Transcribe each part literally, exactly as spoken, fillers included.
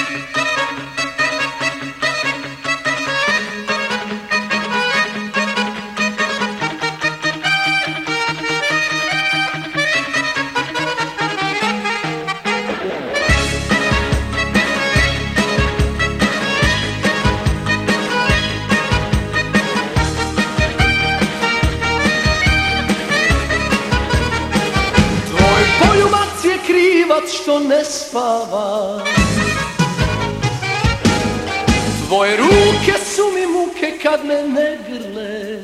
Što ne spava, tvoje ruke su mi muke kad me ne grle.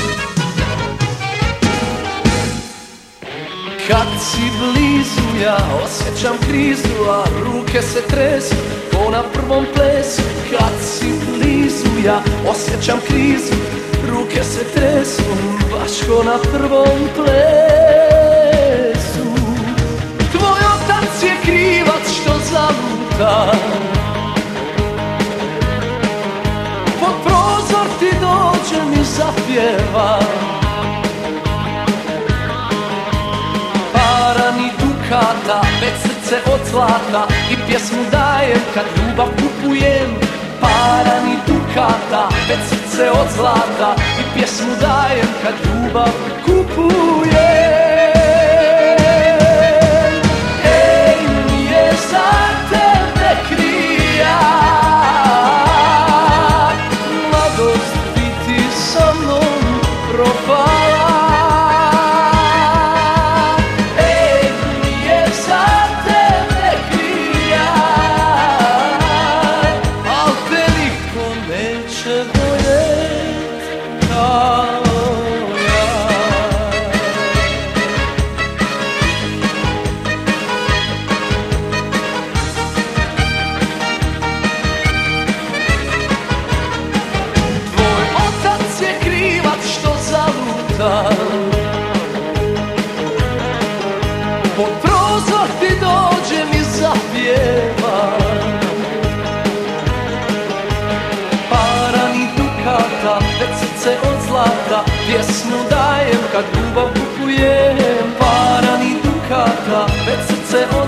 Kad si blizu ja osjećam krizu, a ruke se tresu ko na prvom plesu. Kad si blizu ja osjećam krizu, ruke se tresu baš ko na prvom plesu. Tvoj otac je krivac što zaluta, pod prozor ti dođe mi zapjeva. Para ni dukata, već srce od zlata i pjesmu dajem kad ljubav kupujem. Para ni dukata, već srce od zlata i pjesmu dajem kad ljubav kupujem. Pod prozor ti dođe mi zapjeva. Para ni dukata, već srce od zlata, pjesmu dajem kad ljubav kupujem. Para ni dukata, već srce od